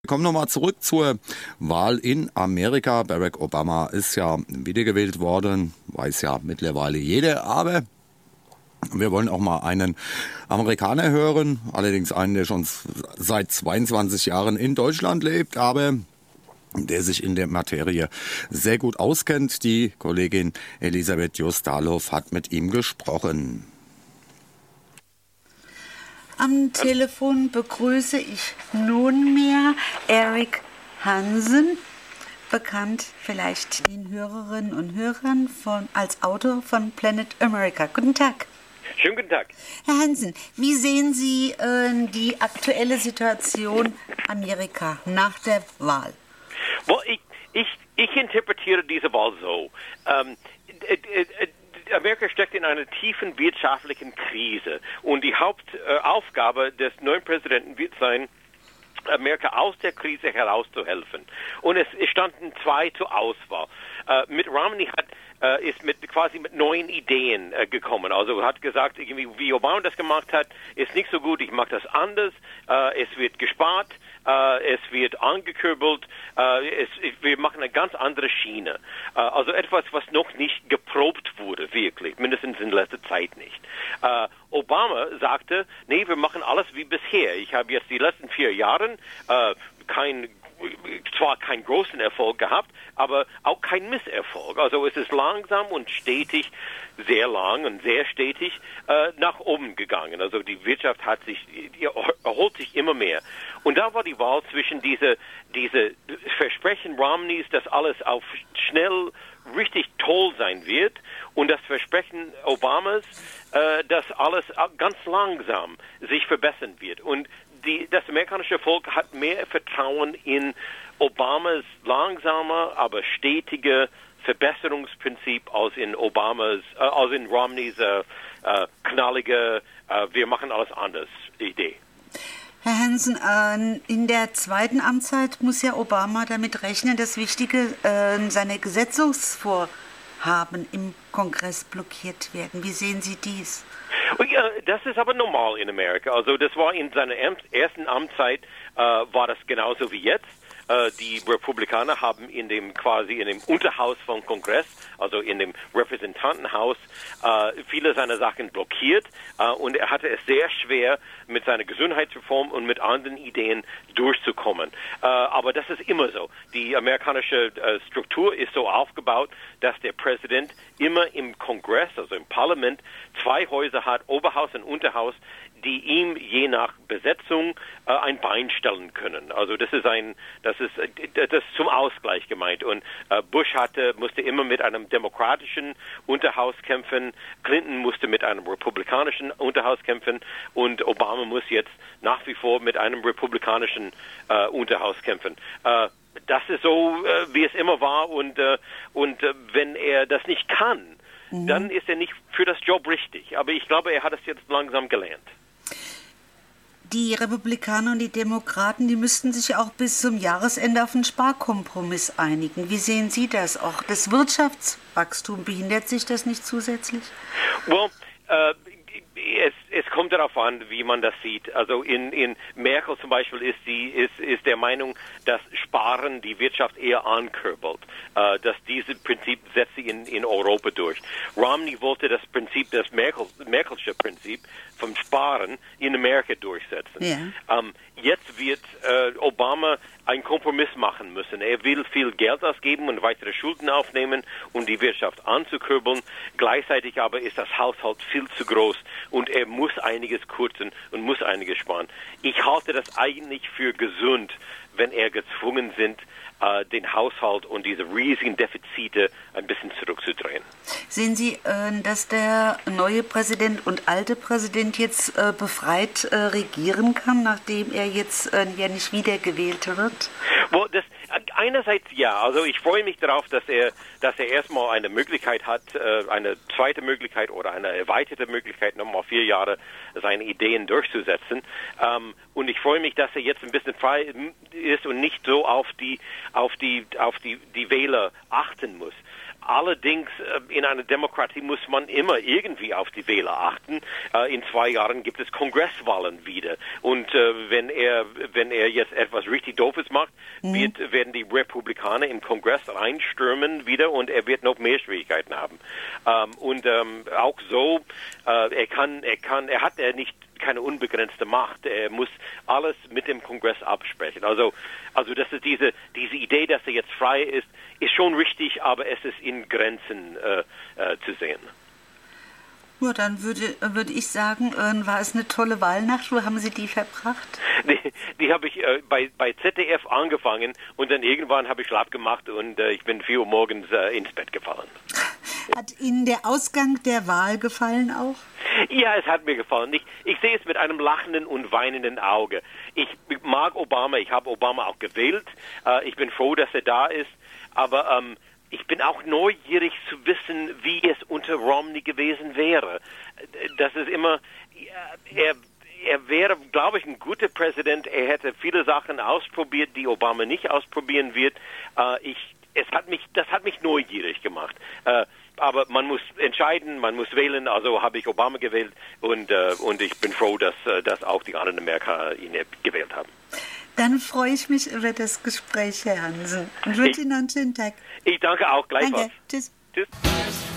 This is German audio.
Kommen wir nochmal zurück zur Wahl in Amerika. Barack Obama ist ja wiedergewählt worden, weiß ja mittlerweile jeder, aber wir wollen auch mal einen Amerikaner hören, allerdings einen, der schon seit 22 Jahren in Deutschland lebt, aber der sich in der Materie sehr gut auskennt. Die Kollegin Elisabeth Jostalow hat mit ihm gesprochen. Am Telefon begrüße ich nunmehr Eric Hansen, bekannt vielleicht den Hörerinnen und Hörern als Autor von Planet America. Guten Tag. Schönen guten Tag. Herr Hansen, wie sehen Sie die aktuelle Situation Amerika nach der Wahl? Well, ich interpretiere diese Wahl so. Amerika steckt in einer tiefen wirtschaftlichen Krise und die Hauptaufgabe des neuen Präsidenten wird sein, Amerika aus der Krise herauszuhelfen. Und es standen zwei zur Auswahl. Mitt Romney ist mit neuen Ideen gekommen. Also hat gesagt, wie Obama das gemacht hat, ist nicht so gut, ich mache das anders. Es wird gespart, es wird angekurbelt, wir machen eine ganz andere Schiene. Also etwas, was noch nicht geprobt wurde, wirklich, mindestens in letzter Zeit nicht. Obama sagte, nee, wir machen alles wie bisher. Ich habe jetzt die letzten 4 Jahre zwar keinen großen Erfolg gehabt, aber auch kein Misserfolg. Also es ist langsam und stetig, sehr lang und sehr stetig nach oben gegangen. Also die Wirtschaft erholt sich immer mehr. Und da war die Wahl zwischen diese Versprechen Romneys, dass alles auf schnell richtig toll sein wird, und das Versprechen Obamas, dass alles ganz langsam sich verbessern wird. Und das amerikanische Volk hat mehr Vertrauen in Obamas langsamer, aber stetige Verbesserungsprinzip als in Romneys knallige, wir machen alles anders Idee. Herr Hansen, in der zweiten Amtszeit muss ja Obama damit rechnen, dass seine Gesetzesvorhaben im Kongress blockiert werden. Wie sehen Sie dies? Ja, das ist aber normal in Amerika. Also das war in seiner ersten Amtszeit war das genauso wie jetzt. Die Republikaner haben in dem Unterhaus vom Kongress, also in dem Repräsentantenhaus, viele seiner Sachen blockiert, und er hatte es sehr schwer, mit seiner Gesundheitsreform und mit anderen Ideen durchzukommen. Aber das ist immer so. Die amerikanische Struktur ist so aufgebaut, dass der Präsident immer im Kongress, also im Parlament, 2 Häuser hat, Oberhaus und Unterhaus, die ihm je nach Besetzung ein Bein stellen können. Also das ist zum Ausgleich gemeint. Und Bush musste immer mit einem demokratischen Unterhaus kämpfen, Clinton musste mit einem republikanischen Unterhaus kämpfen, und Obama muss jetzt nach wie vor mit einem republikanischen Unterhaus kämpfen. Das ist so, wie es immer war, und wenn er das nicht kann, dann ist er nicht für das Job richtig. Aber ich glaube, er hat es jetzt langsam gelernt. Die Republikaner und die Demokraten, die müssten sich auch bis zum Jahresende auf einen Sparkompromiss einigen. Wie sehen Sie das? Auch das Wirtschaftswachstum, behindert sich das nicht zusätzlich? Well, es kommt darauf an, wie man das sieht. Also in Merkel zum Beispiel ist der Meinung, dass Sparen die Wirtschaft eher ankurbelt. Dass dieses Prinzip setzt sie in Europa durch. Romney wollte das Merkelsche Prinzip vom Sparen in Amerika durchsetzen. Ja. Jetzt wird Obama einen Kompromiss machen müssen. Er will viel Geld ausgeben und weitere Schulden aufnehmen, um die Wirtschaft anzukurbeln. Gleichzeitig aber ist das Haushalt viel zu groß und er muss einiges kürzen und muss einiges sparen. Ich halte das eigentlich für gesund, wenn er gezwungen sind, den Haushalt und diese riesigen Defizite ein bisschen zurückzudrehen. Sehen Sie, dass der neue Präsident und alte Präsident jetzt befreit regieren kann, nachdem er jetzt ja nicht wiedergewählt wird? Well, einerseits ja, also ich freue mich darauf, dass er erstmal eine Möglichkeit hat, eine zweite Möglichkeit oder eine erweiterte Möglichkeit, nochmal 4 Jahre seine Ideen durchzusetzen. Und ich freue mich, dass er jetzt ein bisschen frei ist und nicht so auf die Wähler achten muss. Allerdings in einer Demokratie muss man immer irgendwie auf die Wähler achten. In 2 Jahren gibt es Kongresswahlen wieder. Und wenn er jetzt etwas richtig Doofes macht, werden die Republikaner im Kongress reinstürmen wieder und er wird noch mehr Schwierigkeiten haben. Auch so, er hat nicht keine unbegrenzte Macht. Er muss alles mit dem Kongress absprechen. Also das ist diese Idee, dass er jetzt frei ist schon richtig, aber es ist in Grenzen zu sehen. Ja, dann würde ich sagen, war es eine tolle Wahlnacht. Wo haben Sie die verbracht? Die habe ich bei ZDF angefangen und dann irgendwann habe ich schlapp gemacht und ich bin 4 Uhr morgens ins Bett gefallen. Hat Ihnen der Ausgang der Wahl gefallen auch? Ja, es hat mir gefallen. Ich sehe es mit einem lachenden und weinenden Auge. Ich mag Obama, ich habe Obama auch gewählt. Ich bin froh, dass er da ist. Aber ich bin auch neugierig zu wissen, wie es unter Romney gewesen wäre. Das ist immer, er wäre, glaube ich, ein guter Präsident. Er hätte viele Sachen ausprobiert, die Obama nicht ausprobieren wird. Das hat mich neugierig gemacht. Aber man muss entscheiden, man muss wählen, also habe ich Obama gewählt und ich bin froh, dass auch die anderen Amerikaner ihn gewählt haben. Dann freue ich mich über das Gespräch, Herr Hansen, und wünsche Ihnen noch einen schönen Tag. Ich danke auch gleichfalls. Danke. Tschüss. Tschüss.